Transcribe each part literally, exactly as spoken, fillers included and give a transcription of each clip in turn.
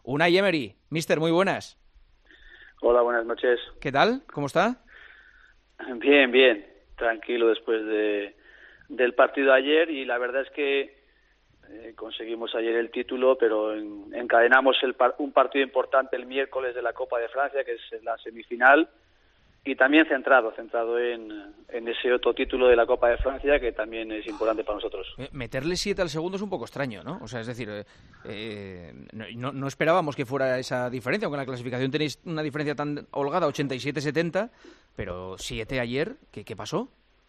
Unai Emery. Mister, muy buenas. Hola, buenas noches. ¿Qué tal? ¿Cómo está? Bien, bien. Tranquilo después de del partido de ayer, y la verdad es que eh, conseguimos ayer el título, pero en, encadenamos el par, un partido importante el miércoles de la Copa de Francia, que es la semifinal, y también centrado, centrado en, en ese otro título de la Copa de Francia, que también es importante para nosotros. Eh, meterle siete al segundo es un poco extraño, ¿no? O sea, es decir, eh, eh, no, no esperábamos que fuera esa diferencia, aunque en la clasificación tenéis una diferencia tan holgada, ochenta y siete setenta, pero siete ayer, ¿qué, qué pasó?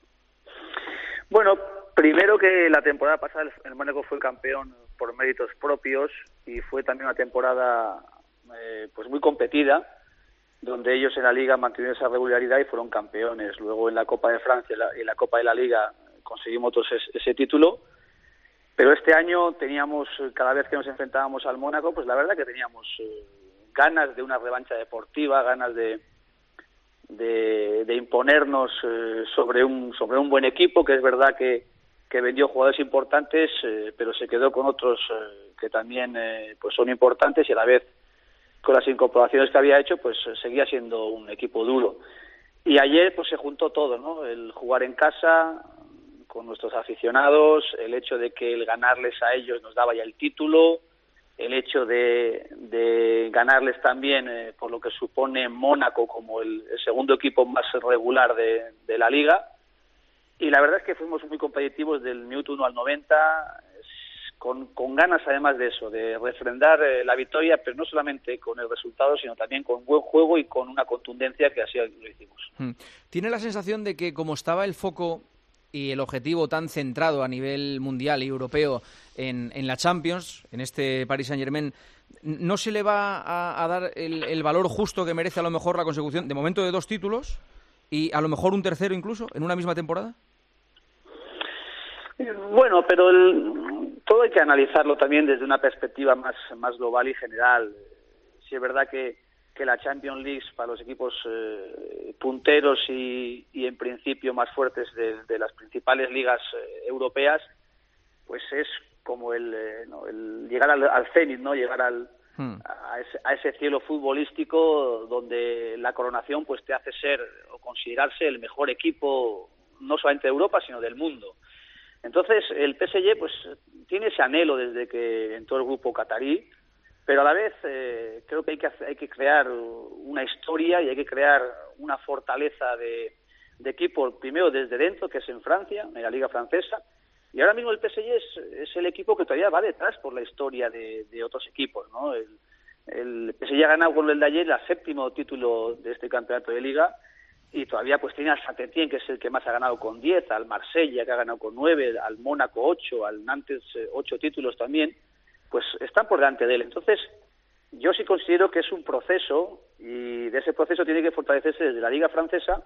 Bueno, primero que la temporada pasada el Mónaco fue campeón por méritos propios, y fue también una temporada eh, pues muy competida, donde ellos en la Liga mantuvieron esa regularidad y fueron campeones. Luego en la Copa de Francia y en la Copa de la Liga conseguimos todos ese, ese título, pero este año teníamos, cada vez que nos enfrentábamos al Mónaco, pues la verdad que teníamos eh, ganas de una revancha deportiva, ganas de de, de imponernos eh, sobre un sobre un buen equipo, que es verdad que, que vendió jugadores importantes, eh, pero se quedó con otros eh, que también eh, pues son importantes, y a la vez con las incorporaciones que había hecho, pues seguía siendo un equipo duro. Y ayer pues se juntó todo, ¿no? El jugar en casa con nuestros aficionados, el hecho de que el ganarles a ellos nos daba ya el título, el hecho de, de ganarles también eh, por lo que supone Mónaco como el, el segundo equipo más regular de, de la Liga. Y la verdad es que fuimos muy competitivos del minuto uno al noventa, con, con ganas además de eso, de refrendar eh, la victoria, pero no solamente con el resultado, sino también con buen juego y con una contundencia, que así lo hicimos. ¿Tiene la sensación de que, como estaba el foco y el objetivo tan centrado a nivel mundial y europeo en, en la Champions, en este Paris Saint-Germain, no se le va a, a dar el, el valor justo que merece a lo mejor la consecución, de momento, de dos títulos y a lo mejor un tercero incluso en una misma temporada? Bueno, pero el, todo hay que analizarlo también desde una perspectiva más, más global y general. Sí es verdad que, que la Champions League para los equipos eh, punteros y, y en principio más fuertes de, de las principales ligas eh, europeas, pues es como el, eh, ¿no? el llegar al, al cenit, ¿no? Llegar al, hmm. a, ese, a ese cielo futbolístico donde la coronación pues te hace ser o considerarse el mejor equipo no solamente de Europa, sino del mundo. Entonces el P S G pues tiene ese anhelo desde que entró el grupo catarí, pero a la vez eh, creo que hay que hay que crear una historia y hay que crear una fortaleza de, de equipo, primero desde dentro, que es en Francia, en la Liga Francesa, y ahora mismo el P S G es, es el equipo que todavía va detrás por la historia de, de otros equipos, ¿no? El, el P S G ha ganado con el de ayer el séptimo título de este campeonato de Liga, y todavía pues tiene al Saint-Étienne, que es el que más ha ganado con diez, al Marsella, que ha ganado con nueve, al Mónaco ocho, al Nantes eh, ocho títulos también, pues están por delante de él. Entonces, yo sí considero que es un proceso, y de ese proceso tiene que fortalecerse desde la Liga Francesa,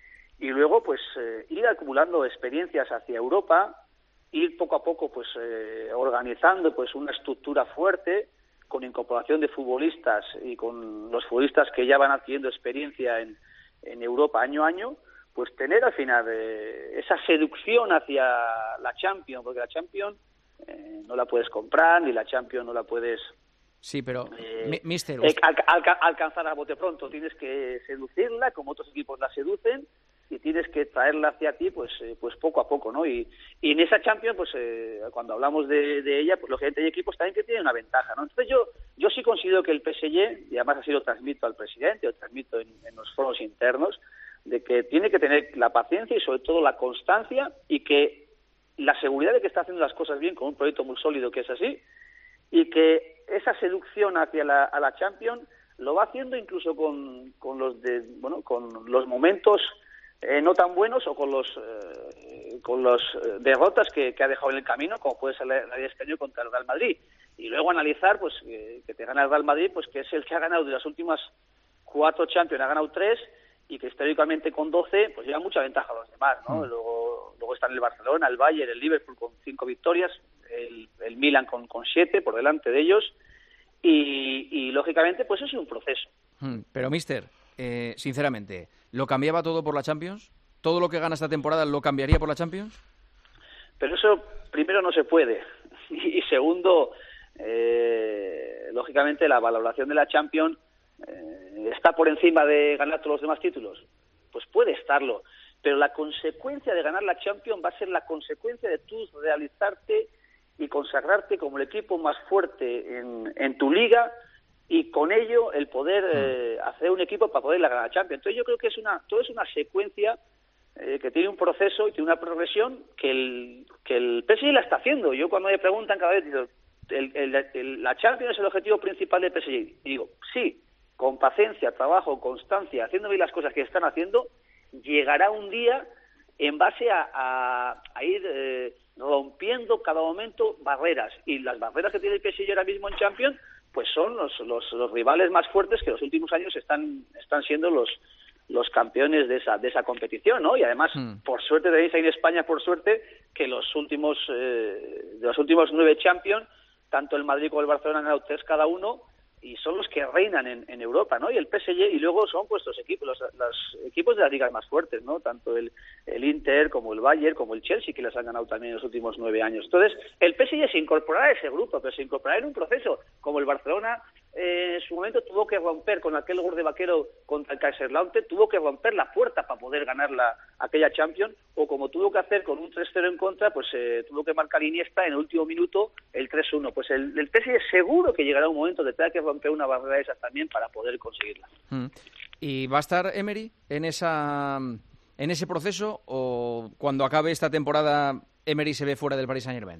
y luego pues eh, ir acumulando experiencias hacia Europa, ir poco a poco pues eh, organizando pues una estructura fuerte, con incorporación de futbolistas y con los futbolistas que ya van adquiriendo experiencia en en Europa año a año, pues tener al final eh, esa seducción hacia la Champions, porque la Champions eh, no la puedes comprar, ni la Champions no la puedes sí, pero eh, mister eh, al, al, alcanzar a bote pronto. Tienes que seducirla, como otros equipos la seducen, y tienes que traerla hacia ti pues eh, pues poco a poco, ¿no? Y, y en esa Champions, pues eh, cuando hablamos de, de ella, pues lógicamente hay equipos también que tienen una ventaja, ¿no? Entonces yo yo sí considero que el P S G, y además así lo transmito al presidente, lo transmito en, en los foros internos, de que tiene que tener la paciencia y sobre todo la constancia, y que la seguridad de que está haciendo las cosas bien con un proyecto muy sólido, que es así, y que esa seducción hacia la, a la Champions lo va haciendo incluso con, con los de, bueno, con los momentos Eh, no tan buenos, o con los eh, con los eh, derrotas que, que ha dejado en el camino, como puede ser la, la de este año contra el Real Madrid, y luego analizar pues eh, que te gana el Real Madrid, pues que es el que ha ganado de las últimas cuatro Champions, ha ganado tres, y que históricamente con doce pues lleva mucha ventaja a los demás, ¿no? Mm. Luego luego están el Barcelona, el Bayern, el Liverpool con cinco victorias, el, el Milan con, con siete por delante de ellos, y, y lógicamente pues eso es un proceso. Mm, pero mister, eh, sinceramente, ¿lo cambiaba todo por la Champions? ¿Todo lo que gana esta temporada lo cambiaría por la Champions? Pero eso, primero, no se puede. Y segundo, eh, lógicamente la valoración de la Champions eh, está por encima de ganar todos los demás títulos. Pues puede estarlo, pero la consecuencia de ganar la Champions va a ser la consecuencia de tú realizarte y consagrarte como el equipo más fuerte en, en tu liga, y con ello el poder eh, hacer un equipo para poder ganar la Champions. Entonces yo creo que es una todo es una secuencia eh, que tiene un proceso y tiene una progresión que el que el P S G la está haciendo. Yo cuando me preguntan cada vez, digo, el, el, el, la Champions es el objetivo principal del P S G. Y digo, sí, con paciencia, trabajo, constancia, haciendo bien las cosas que están haciendo, llegará un día en base a, a, a ir eh, rompiendo cada momento barreras. Y las barreras que tiene el P S G ahora mismo en Champions pues son los, los, los rivales más fuertes que en los últimos años están están siendo los los campeones de esa de esa competición, ¿no? Y además, mm. por suerte tenéis ahí en España, por suerte, que los últimos eh, de los últimos nueve Champions, tanto el Madrid como el Barcelona han ganado tres cada uno, y son los que reinan en, en Europa, ¿no? Y el P S G, y luego son pues los equipos, los, los equipos de las ligas más fuertes, ¿no? Tanto el, el Inter, como el Bayern, como el Chelsea, que les han ganado también en los últimos nueve años. Entonces, el P S G se incorporará a ese grupo, pero se incorporará en un proceso, como el Barcelona eh, en su momento tuvo que romper con aquel gol de vaquero contra el Kaiserslautern, tuvo que romper la puerta para poder ganar la, aquella Champions, o como tuvo que hacer con un tres cero en contra, pues eh, tuvo que marcar Iniesta en el último minuto el tres uno. Pues el, el P S G seguro que llegará un momento de tener que romper una barrera de esas también para poder conseguirla. Mm. ¿Y va a estar Emery en esa en ese proceso, o cuando acabe esta temporada Emery se ve fuera del Paris Saint-Germain?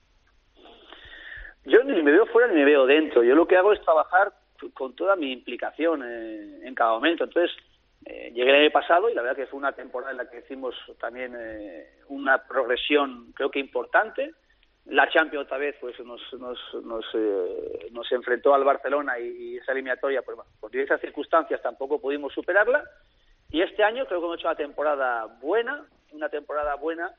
Yo ni me veo fuera ni me veo dentro. Yo lo que hago es trabajar con toda mi implicación eh, en cada momento. Entonces, eh, llegué el año pasado y la verdad que fue una temporada en la que hicimos también eh, una progresión, creo que importante. La Champions otra vez pues nos nos nos, eh, nos enfrentó al Barcelona, y, y esa eliminatoria, pues, bueno, por diversas circunstancias tampoco pudimos superarla. Y este año creo que hemos hecho una temporada buena, una temporada buena,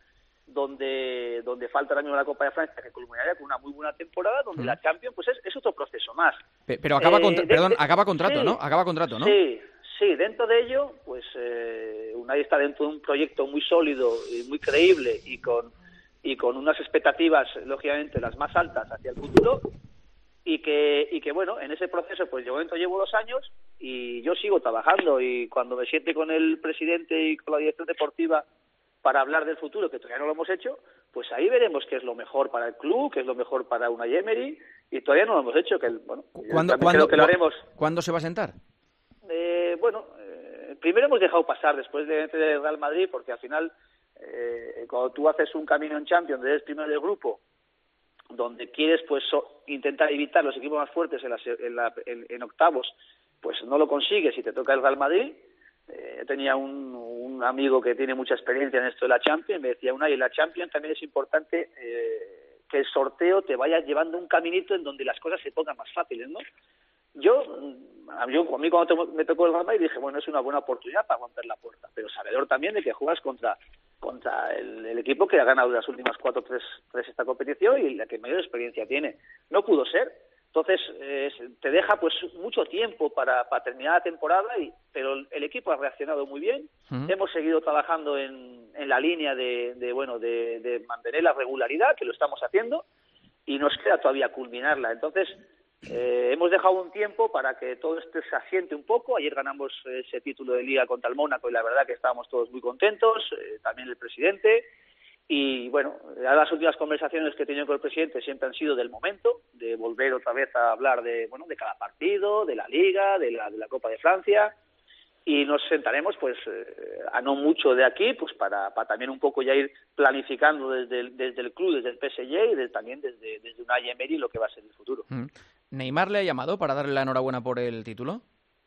donde donde falta el año de la Copa de Francia, que culminaría con una muy buena temporada, donde mm. la Champions pues es, es otro proceso más. Pero acaba, eh, contra- de, perdón, de, acaba contrato, sí, ¿no? Acaba contrato, ¿no? Sí, sí, dentro de ello, pues eh, Unai está dentro de un proyecto muy sólido y muy creíble, y con y con unas expectativas, lógicamente, las más altas hacia el futuro, y que y que bueno, en ese proceso, pues de momento llevo dos años y yo sigo trabajando, y cuando me siente con el presidente y con la dirección deportiva para hablar del futuro, que todavía no lo hemos hecho, pues ahí veremos qué es lo mejor para el club, qué es lo mejor para Unai Emery, y todavía no lo hemos hecho, que el, bueno, ¿Cuándo, también creo que lo haremos. ¿Cuándo se va a sentar? Eh, bueno, eh, primero hemos dejado pasar después de, de Real Madrid, porque al final eh, cuando tú haces un camino en Champions, eres primero del grupo, donde quieres pues so, intentar evitar los equipos más fuertes en, la, en, la, en, en octavos, pues no lo consigues y te toca el Real Madrid. Eh, tenía un, un amigo que tiene mucha experiencia en esto de la Champions, me decía, Unai, en la Champions también es importante eh, que el sorteo te vaya llevando un caminito en donde las cosas se pongan más fáciles, ¿no? Yo, a mí, a mí cuando me tocó el Real Madrid dije, bueno, es una buena oportunidad para romper la puerta, pero sabedor también de que juegas contra contra el, el equipo que ha ganado las últimas cuatro tres tres esta competición y la que mayor experiencia tiene. No pudo ser. Entonces, eh, te deja pues mucho tiempo para, para terminar la temporada, y pero el equipo ha reaccionado muy bien. Uh-huh. Hemos seguido trabajando en, en la línea de, de bueno de, de mantener la regularidad, que lo estamos haciendo, y nos queda todavía culminarla. Entonces, eh, hemos dejado un tiempo para que todo esto se asiente un poco. Ayer ganamos ese título de Liga contra el Mónaco y la verdad que estábamos todos muy contentos, eh, también el presidente. Y bueno, las últimas conversaciones que he tenido con el presidente siempre han sido del momento, de volver otra vez a hablar de bueno de cada partido, de la Liga, de la, de la Copa de Francia, y nos sentaremos pues eh, a no mucho de aquí, pues para, para también un poco ya ir planificando desde el, desde el club, desde el P S G y desde, también desde, desde Unai Emery lo que va a ser el futuro. ¿Neymar le ha llamado para darle la enhorabuena por el título?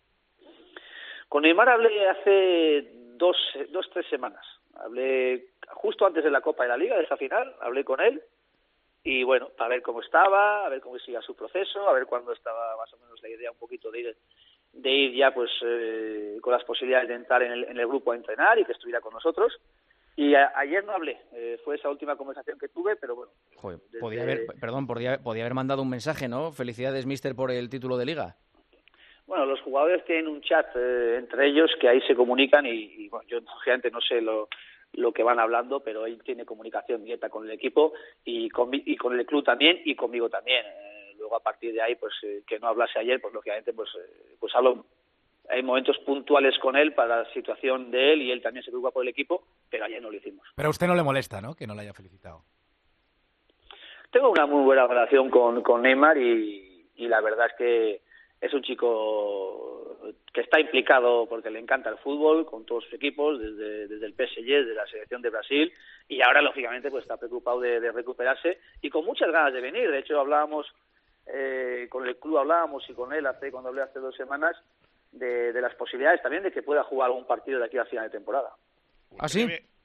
Con Neymar hablé hace dos, dos tres semanas. Hablé justo antes de la Copa de la Liga, de esa final, hablé con él, y bueno, para ver cómo estaba, a ver cómo siga su proceso, a ver cuándo estaba más o menos la idea un poquito de ir, de ir ya pues eh, con las posibilidades de entrar en el, en el grupo a entrenar y que estuviera con nosotros. Y a, ayer no hablé, eh, fue esa última conversación que tuve, pero bueno. Joder, desde... podía haber, perdón, podía, podía haber mandado un mensaje, ¿no? Felicidades, mister, por el título de Liga. Bueno, los jugadores tienen un chat eh, entre ellos que ahí se comunican, y, y bueno, yo obviamente no sé lo, lo que van hablando, pero él tiene comunicación directa con el equipo y con, y con el club también y conmigo también. Eh, luego a partir de ahí, pues eh, que no hablase ayer, pues lógicamente pues, eh, pues hablo, hay momentos puntuales con él para la situación de él y él también se preocupa por el equipo, pero ayer no lo hicimos. Pero a usted no le molesta, ¿no?, que no le haya felicitado. Tengo una muy buena relación con, con Neymar y, y la verdad es que es un chico que está implicado porque le encanta el fútbol con todos sus equipos, desde, desde el P S G, desde la selección de Brasil, y ahora lógicamente pues está preocupado de, de recuperarse y con muchas ganas de venir. De hecho hablábamos eh, con el club, hablábamos y con él hace cuando hablé hace dos semanas de, de las posibilidades también de que pueda jugar algún partido de aquí a final de temporada. ¿Ah, sí?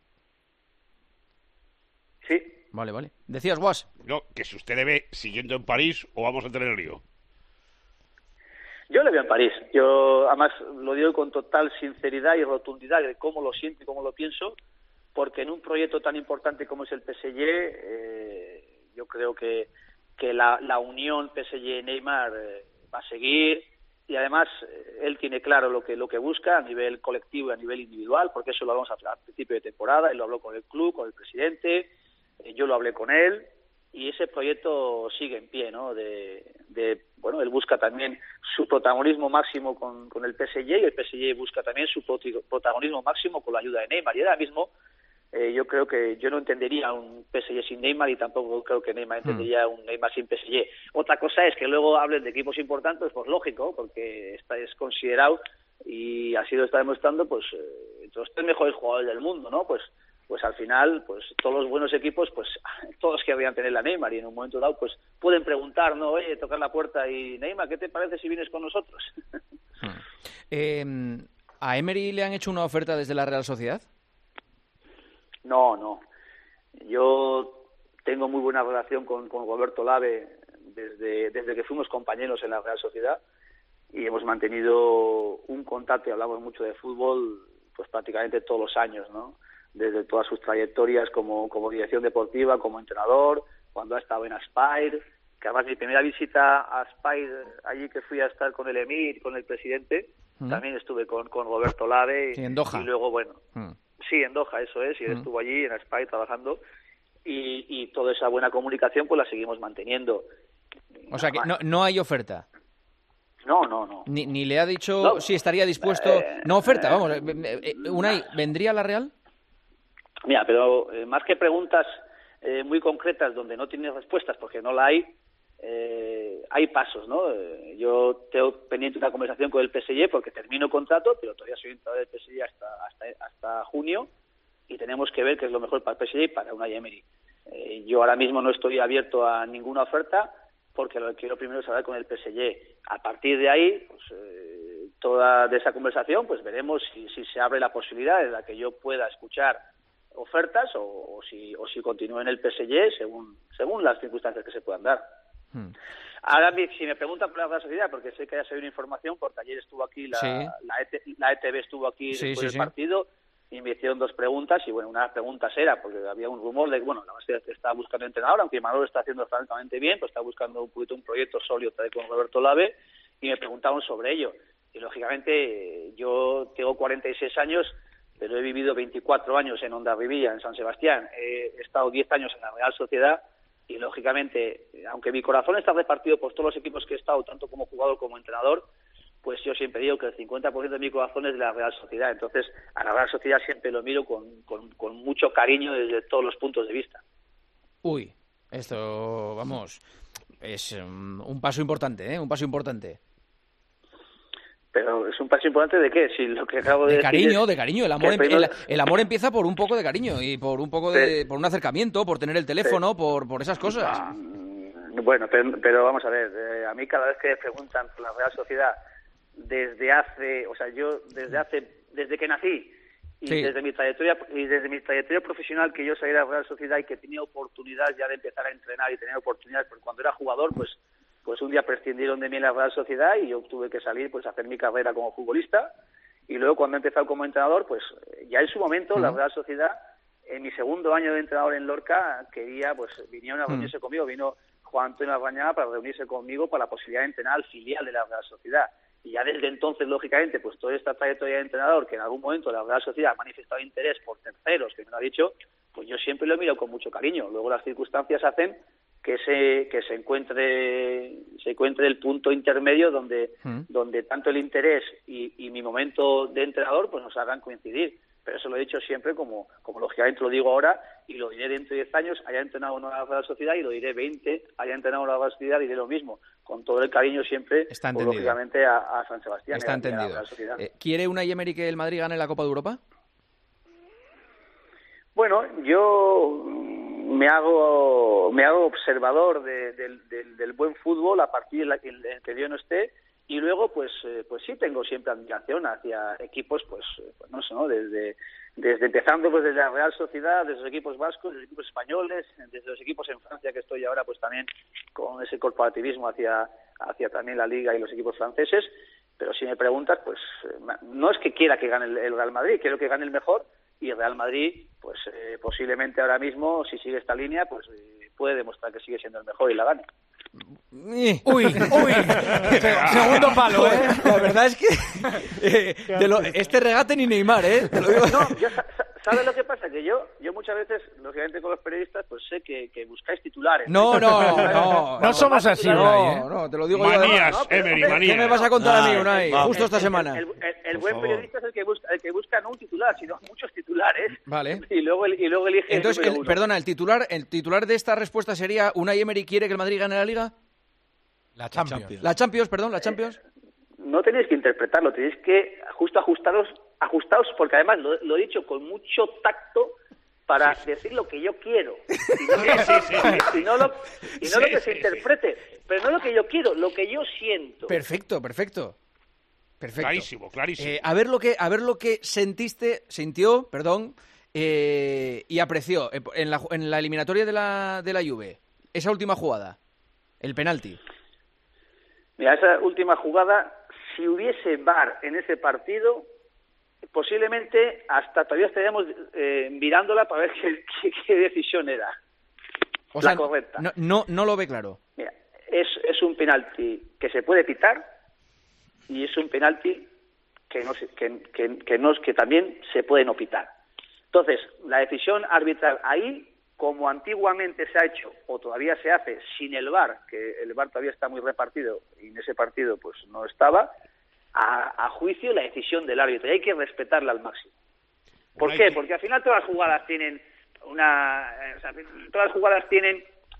Sí. Vale, vale. ¿Decías, Guas? No, que si usted le ve siguiendo en París o vamos a tener lío. Yo le veo en París. Yo, además, lo digo con total sinceridad y rotundidad de cómo lo siento y cómo lo pienso, porque en un proyecto tan importante como es el P S G, eh, yo creo que, que la, la unión P S G-Neymar eh, va a seguir y además eh, él tiene claro lo que lo que busca a nivel colectivo y a nivel individual, porque eso lo vamos a hacer al principio de temporada, él lo habló con el club, con el presidente, eh, yo lo hablé con él, y ese proyecto sigue en pie, ¿no? De, de bueno, él busca también su protagonismo máximo con, con el P S G y el P S G busca también su protagonismo máximo con la ayuda de Neymar. Y ahora mismo eh, yo creo que yo no entendería un P S G sin Neymar y tampoco creo que Neymar entendería un Neymar sin P S G. Otra cosa es que luego hablen de equipos importantes, pues lógico, porque está es considerado y así lo está demostrando, pues eh, entre los tres mejores jugadores del mundo, ¿no? Pues pues al final, pues todos los buenos equipos, pues todos querrían tener la Neymar y en un momento dado, pues pueden preguntar, ¿no? Oye, tocar la puerta y Neymar, ¿qué te parece si vienes con nosotros? eh, ¿A Emery le han hecho una oferta desde la Real Sociedad? No, no. Yo tengo muy buena relación con, con Roberto Lave desde, desde que fuimos compañeros en la Real Sociedad y hemos mantenido un contacto y hablamos mucho de fútbol pues prácticamente todos los años, ¿no? Desde todas sus trayectorias como, como dirección deportiva, como entrenador, cuando ha estado en Aspire, que además mi primera visita a Aspire, allí que fui a estar con el emir, con el presidente, ¿Mm? También estuve con, con Roberto Lave. Sí, en Doha. Y luego, bueno, ¿Mm? sí, en Doha, eso es, y él ¿Mm? estuvo allí en Aspire trabajando, y, y toda esa buena comunicación pues la seguimos manteniendo. O sea que no, no hay oferta. No, no, no. Ni, ni le ha dicho no. si estaría dispuesto... Eh, no oferta, vamos. Eh, eh, Unai, ¿vendría a la Real? Mira, pero eh, más que preguntas eh, muy concretas donde no tienes respuestas porque no la hay, eh, hay pasos, ¿no? Eh, yo tengo pendiente una conversación con el P S G porque termino contrato, pero todavía soy entrenador del P S G hasta, hasta, hasta junio y tenemos que ver qué es lo mejor para el P S G y para Unai Emery. Eh, yo ahora mismo no estoy abierto a ninguna oferta porque lo que quiero primero es hablar con el P S G. A partir de ahí, pues, eh, toda de esa conversación, pues veremos si, si se abre la posibilidad de la que yo pueda escuchar ofertas o, o si o si continúe en el P S G según según las circunstancias que se puedan dar. Hmm. Ahora, si me preguntan por la Real Sociedad, porque sé que haya sabido una información, porque ayer estuvo aquí la, sí. la, E T, la E T V estuvo aquí sí, después sí, del sí. partido y me hicieron dos preguntas y bueno, una de las preguntas era, porque había un rumor de que bueno, la base estaba buscando entrenador, aunque Manolo está haciendo francamente bien, pues está buscando un poquito un proyecto sólido también con Roberto Lave y me preguntaban sobre ello. Y lógicamente yo tengo cuarenta y seis años, pero he vivido veinticuatro años en Hondarribia, en San Sebastián, he estado diez años en la Real Sociedad y, lógicamente, aunque mi corazón está repartido por todos los equipos que he estado, tanto como jugador como entrenador, pues yo siempre digo que el cincuenta por ciento de mi corazón es de la Real Sociedad. Entonces, a la Real Sociedad siempre lo miro con, con, con mucho cariño desde todos los puntos de vista. Uy, esto, vamos, es um, un paso importante, ¿eh? Un paso importante. Pero es un paso importante de qué, si lo que acabo de, de decir cariño, es de cariño. El amor, el, primero... el, el amor empieza por un poco de cariño y por un poco de, sí. por un acercamiento, por tener el teléfono, sí. por por esas cosas. Bueno, pero, pero vamos a ver, eh, a mí cada vez que me preguntan por la Real Sociedad, desde hace, o sea, yo desde hace, desde que nací y sí. desde mi trayectoria y desde mi trayectoria profesional que yo salí de la Real Sociedad y que tenía oportunidad ya de empezar a entrenar y tener oportunidades, porque cuando era jugador, pues pues un día prescindieron de mí en la Real Sociedad y yo tuve que salir pues a hacer mi carrera como futbolista y luego cuando he empezado como entrenador pues ya en su momento uh-huh. la Real Sociedad en mi segundo año de entrenador en Lorca quería pues vinieron a reunirse uh-huh. conmigo, vino Juan Antonio Arrañaga para reunirse conmigo para la posibilidad de entrenar al filial de la Real Sociedad y ya desde entonces lógicamente pues toda esta trayectoria de entrenador que en algún momento la Real Sociedad ha manifestado interés por terceros que me lo ha dicho, pues yo siempre lo he mirado con mucho cariño, luego las circunstancias hacen que se que se encuentre se encuentre el punto intermedio donde mm. donde tanto el interés y, y mi momento de entrenador pues nos hagan coincidir. Pero eso lo he dicho siempre, como, como lógicamente lo digo ahora, y lo diré dentro de diez años, haya entrenado o no a la Real Sociedad, y lo diré veinte, haya entrenado a la Real Sociedad, diré lo mismo, con todo el cariño siempre, pues, lógicamente, a, a San Sebastián. Está y a, entendido. a la Real Sociedad. Eh, ¿Quiere Unai Emery que el Madrid gane la Copa de Europa? Bueno, yo me hago me hago observador de, de, de, del buen fútbol a partir de la, en el que yo no esté. Y luego, pues eh, pues sí tengo siempre admiración hacia equipos, pues, pues no sé, ¿no? Desde, desde empezando pues desde la Real Sociedad, desde los equipos vascos, desde los equipos españoles, desde los equipos en Francia, que estoy ahora pues también con ese corporativismo hacia, hacia también la Liga y los equipos franceses. Pero si me preguntas, pues no es que quiera que gane el, el Real Madrid, quiero que gane el mejor, y el Real Madrid, pues eh, posiblemente ahora mismo, si sigue esta línea, pues eh, puede demostrar que sigue siendo el mejor y la gane. Uy, uy, segundo palo, ¿eh? La verdad es que eh, de lo, este regate ni Neymar, ¿eh? Te lo digo. No, yo, ¿sabes lo que pasa? Que yo, yo muchas veces, lógicamente con los periodistas, pues sé que, que buscáis titulares. No, no, no, no, no somos así, Unai, ¿eh? No, no, te lo digo manías, yo. No, Emery, manías. ¿Qué me vas a contar a mí, Unai? No, Justo esta el, semana. El, el, el buen periodista es el que busca, el que busca no un titular, sino muchos titulares. Vale. Y luego, y luego elige. Entonces, el el, perdona, el titular, el titular de esta respuesta sería: ¿Unai Emery quiere que el Madrid gane la Liga? La Champions. La Champions, perdón, la Champions. Eh, no tenéis que interpretarlo, tenéis que justo ajustaros, ajustaos, porque además lo, lo he dicho con mucho tacto para sí. decir lo que yo quiero. Y no, sí, sí, sí. y no, lo, y no sí, lo que se sí, interprete, sí. pero no lo que yo quiero, lo que yo siento. Perfecto, perfecto. Perfecto. Clarísimo, clarísimo. Eh, a ver lo que, a ver lo que sentiste, sintió, perdón, eh, y apreció en la, en la eliminatoria de la, de la Juve, esa última jugada, el penalti. Mira, esa última jugada, si hubiese V A R en ese partido, posiblemente hasta todavía estaríamos eh, mirándola para ver qué, qué, qué decisión era o la sea, correcta. No, no, no lo ve claro. Mira, es, es un penalti que se puede pitar y es un penalti que, no se, que, que, que, no, que también se puede no pitar. Entonces, la decisión arbitral ahí, como antiguamente se ha hecho, o todavía se hace, sin el V A R, que el V A R todavía está muy repartido, y en ese partido pues no estaba, a, a juicio la decisión del árbitro, y hay que respetarla al máximo. ¿Por qué? Porque al final todas las jugadas tienen una... O sea, todas las jugadas tienen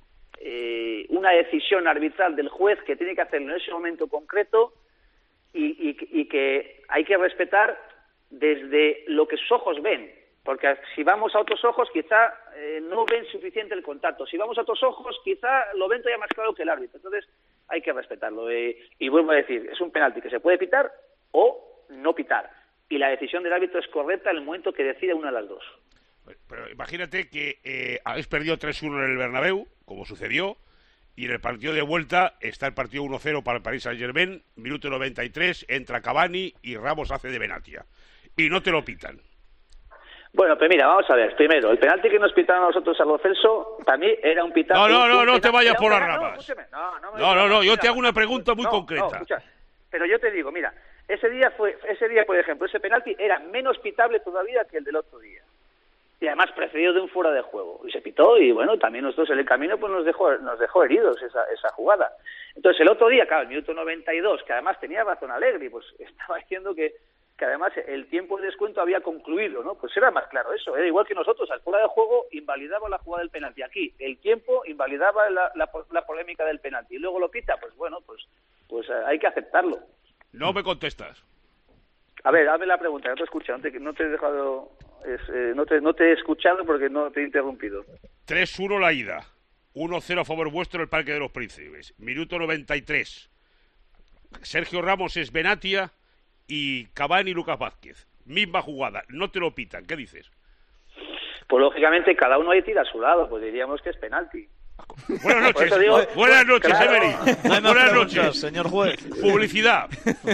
eh, una decisión arbitral del juez que tiene que hacerlo en ese momento concreto, y, y, y que hay que respetar desde lo que sus ojos ven. Porque si vamos a otros ojos, quizá eh, no ven suficiente el contacto. Si vamos a otros ojos, quizá lo ven todavía más claro que el árbitro. Entonces, hay que respetarlo. Eh, y vuelvo a decir, es un penalti que se puede pitar o no pitar. Y la decisión del árbitro es correcta en el momento que decide una de las dos. Pero imagínate que eh, habéis perdido tres uno en el Bernabéu, como sucedió, y en el partido de vuelta está el partido uno cero para el Paris Saint-Germain, minuto noventa y tres, entra Cavani y Ramos hace de Benatia. Y no te lo pitan. Bueno, pues mira, vamos a ver. Primero, el penalti que nos pitaron a nosotros a Lo Celso también era un penalti. No, no, no, no te vayas por las penal, ramas. No, no, no, no, no, yo te hago una pregunta muy no, concreta. No, escucha, pero yo te digo, mira, ese día fue, ese día, por ejemplo, ese penalti era menos pitable todavía que el del otro día. Y además precedido de un fuera de juego. Y se pitó y bueno, también nosotros en el camino pues nos dejó, nos dejó heridos esa, esa jugada. Entonces el otro día, claro, el minuto noventa y dos, que además tenía razón Allegri, pues estaba diciendo que que además el tiempo de descuento había concluido, ¿no? Pues era más claro eso, era igual que nosotros, al fuera de juego invalidaba la jugada del penalti, aquí el tiempo invalidaba la, la, la polémica del penalti, y luego lo quita, pues bueno, pues pues hay que aceptarlo. No me contestas. A ver, hazme la pregunta, no te he escuchado, no te, no te he dejado, es, eh, no, te, no te he escuchado porque no te he interrumpido. tres uno la ida, uno cero a favor vuestro en el Parque de los Príncipes, minuto noventa y tres, Sergio Ramos es Benatia y Cavani y Lucas Vázquez. Misma jugada, no te lo pitan. ¿Qué dices? Pues lógicamente cada uno ahí tira a su lado, pues diríamos que es penalti. Buenas noches, digo, buenas noches, claro. Emery. Buenas noches, señor juez. Publicidad.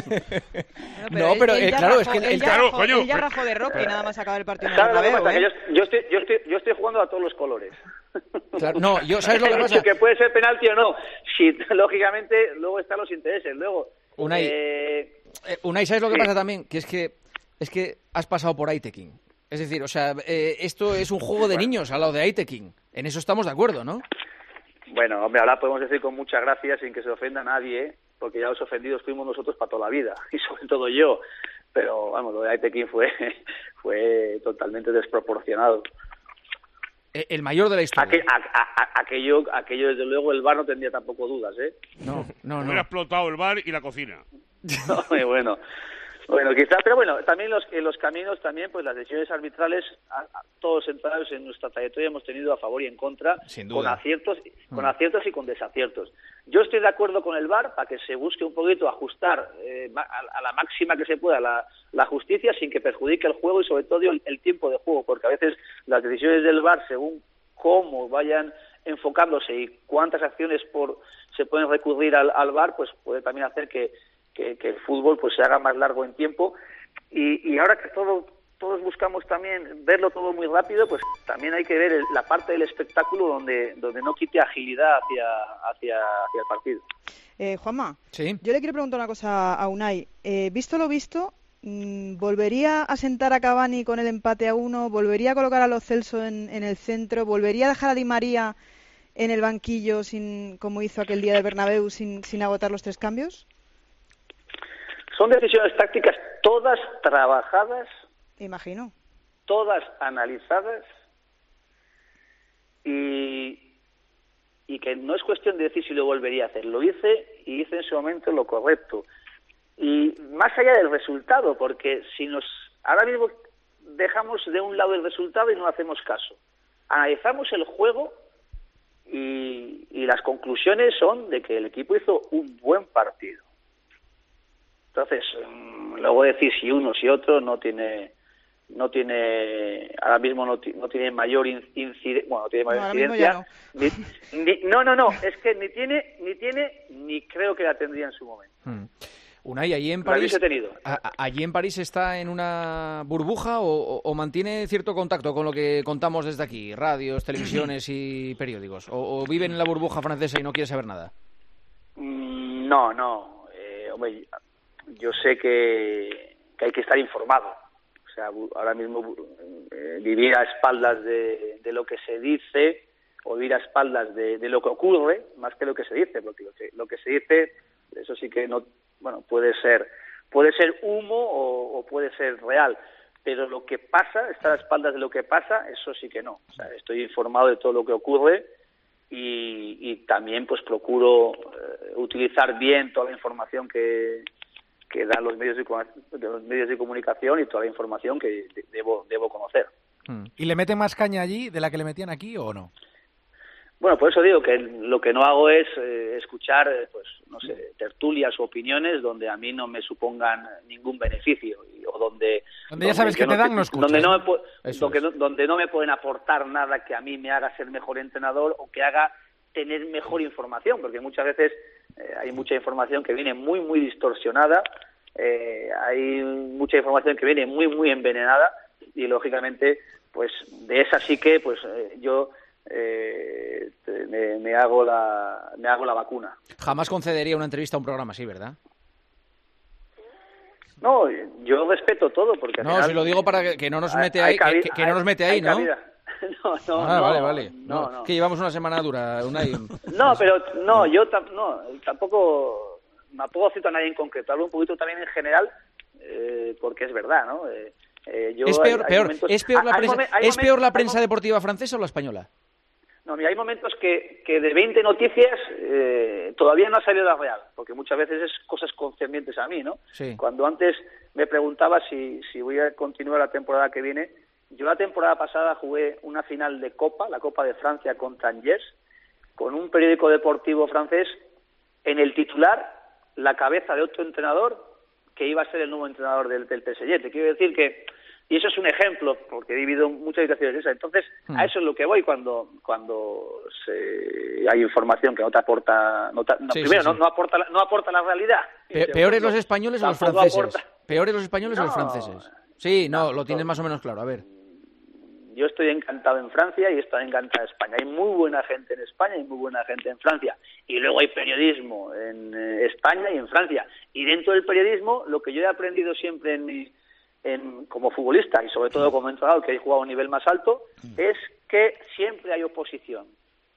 No, pero eh, claro, es que el claro, coño. Él ya rajó de Rocky nada más acabar el partido. ¿Sabes lo que pasa? ¿eh? Que yo, yo, estoy, yo, estoy, yo estoy jugando a todos los colores. Claro, no, yo, ¿sabes lo que pasa? Que puede ser penalti o no. Si, lógicamente, luego están los intereses. Luego, Unai, eh... Eh, Unai, ¿sabes lo que sí. pasa también? Que es que es que has pasado por Aitekin. Es decir, o sea, eh, esto es un juego de niños al lado de Aitekin. En eso estamos de acuerdo, ¿no? Bueno, hombre, ahora podemos decir con mucha gracia sin que se ofenda a nadie, ¿eh? Porque ya los ofendidos fuimos nosotros para toda la vida, y sobre todo yo. Pero, vamos, lo de Aitekin fue, fue totalmente desproporcionado. El mayor de la historia. Aquel, a, a, aquello, aquello, desde luego, el V A R no tendría tampoco dudas, ¿eh? No, no, no. Hubiera explotado el bar y la cocina. No, muy bueno. Bueno, quizás, pero bueno, también los, en los caminos también, pues las decisiones arbitrales, a, a, todos centrados en nuestra trayectoria hemos tenido a favor y en contra, sin duda, con aciertos, mm. con aciertos y con desaciertos. Yo estoy de acuerdo con el V A R para que se busque un poquito ajustar eh, a, a la máxima que se pueda la, la justicia sin que perjudique el juego y sobre todo el, el tiempo de juego, porque a veces las decisiones del V A R, según cómo vayan enfocándose y cuántas acciones por se pueden recurrir al, al V A R, pues puede también hacer que Que, que el fútbol pues se haga más largo en tiempo y, y ahora que todo todos buscamos también verlo todo muy rápido, pues también hay que ver el, la parte del espectáculo donde donde no quite agilidad hacia hacia, hacia el partido. Eh, Juanma, ¿sí? Yo le quiero preguntar una cosa a Unai. Eh, visto lo visto, ¿volvería a sentar a Cavani con el empate a uno? ¿Volvería a colocar a Lo Celso en, en el centro? ¿Volvería a dejar a Di María en el banquillo sin como hizo aquel día de Bernabéu sin, sin agotar los tres cambios? Son decisiones tácticas todas trabajadas, imagino, todas analizadas y, y que no es cuestión de decir si lo volvería a hacer. Lo hice y hice en su momento lo correcto. Y más allá del resultado, porque si nos ahora mismo dejamos de un lado el resultado y no hacemos caso, analizamos el juego y, y las conclusiones son de que el equipo hizo un buen partido. Entonces, luego decir si uno, si otro, no tiene, no tiene, ahora mismo no, no tiene mayor incidencia, bueno, no tiene mayor no, incidencia. No. Ni, ni, no, no, no, es que ni tiene, ni tiene, ni creo que la tendría en su momento. Hmm. Unai, allí en París, tenido. a, allí en París está en una burbuja o, o, o mantiene cierto contacto con lo que contamos desde aquí, radios, televisiones y periódicos, o, o vive en la burbuja francesa y no quiere saber nada. No, no, eh, hombre. Yo sé que, que hay que estar informado. O sea, ahora mismo eh, vivir a espaldas de, de lo que se dice o vivir a espaldas de, de lo que ocurre, más que lo que se dice, porque lo que, lo que se dice, eso sí que no, bueno, puede ser, puede ser humo o, o puede ser real, pero lo que pasa, estar a espaldas de lo que pasa, eso sí que no. O sea, estoy informado de todo lo que ocurre y, y también pues procuro eh, utilizar bien toda la información que que dan los medios de, los medios de comunicación y toda la información que debo debo conocer. ¿Y le mete más caña allí de la que le metían aquí o no? Bueno, por eso digo que lo que no hago es eh, escuchar, pues no sé, tertulias o opiniones donde a mí no me supongan ningún beneficio y, o donde donde ya sabes que te no, dan no escuchas. Donde no, me, donde, es. no, donde no me pueden aportar nada que a mí me haga ser mejor entrenador o que haga tener mejor información, porque muchas veces eh, hay mucha información que viene muy, muy distorsionada, eh, hay mucha información que viene muy, muy envenenada y, lógicamente, pues de esa sí que pues eh, yo eh, me, me, hago la, me hago la vacuna. Jamás concedería una entrevista a un programa así, ¿verdad? No, yo respeto todo, porque... No, al final, si lo digo para que, que no nos hay, mete ahí, hay que, que no nos mete ahí, ¿no? No, no, ah, no, vale, vale. No, no, no. Que llevamos una semana dura, una y... No, pero no, yo tam no, tampoco tampoco cito a nadie en concreto, hablo un poquito también en general, eh, porque es verdad, ¿no? Eh, eh, yo es peor, hay, hay peor, momentos, es peor la prensa, hay ¿es peor la prensa hay deportiva francesa o la española? No, mira, hay momentos que, que de veinte noticias eh, todavía no ha salido la real, porque muchas veces es cosas concernientes a mí, ¿no? Sí. Cuando antes me preguntaba si, si voy a continuar la temporada que viene, yo la temporada pasada jugué una final de Copa, la Copa de Francia contra Angers, con un periódico deportivo francés, en el titular, la cabeza de otro entrenador que iba a ser el nuevo entrenador del, del P S G. Te quiero decir que, y eso es un ejemplo, porque he vivido muchas situaciones de esas. Entonces, hmm. a eso es lo que voy cuando cuando se, hay información que no te aporta, no te, no, sí, primero sí, sí. No, no aporta la, no aporta la realidad. Pe peores los españoles o los franceses. Aporta... Peores los españoles no, o los franceses. Sí, no, no lo tienes todo. más o menos claro. A ver. Yo estoy encantado en Francia y estoy encantado en España. Hay muy buena gente en España y muy buena gente en Francia. Y luego hay periodismo en eh, España y en Francia. Y dentro del periodismo, lo que yo he aprendido siempre en mi, en, como futbolista y sobre todo como entrenador, que he jugado a un nivel más alto, es que siempre hay oposición.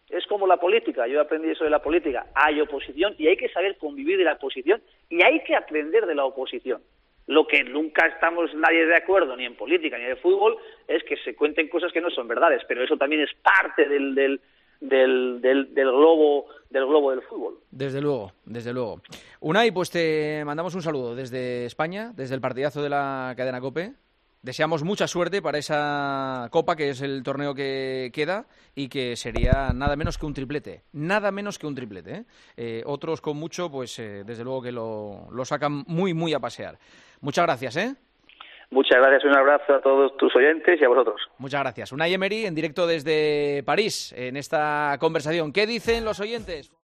Es como la política, yo aprendí eso de la política. Hay oposición y hay que saber convivir de la oposición y hay que aprender de la oposición. Lo que nunca estamos nadie de acuerdo, ni en política ni en el fútbol, es que se cuenten cosas que no son verdades, pero eso también es parte del, del, del, del, del globo del globo del fútbol. Desde luego, desde luego. Unai, pues te mandamos un saludo desde España, desde el partidazo de la cadena COPE. Deseamos mucha suerte para esa Copa, que es el torneo que queda, y que sería nada menos que un triplete. Nada menos que un triplete, ¿eh? Eh, otros con mucho, pues eh, desde luego que lo, lo sacan muy, muy a pasear. Muchas gracias, ¿eh? Muchas gracias, un abrazo a todos tus oyentes y a vosotros. Muchas gracias. Unai Emery, en directo desde París, en esta conversación. ¿Qué dicen los oyentes?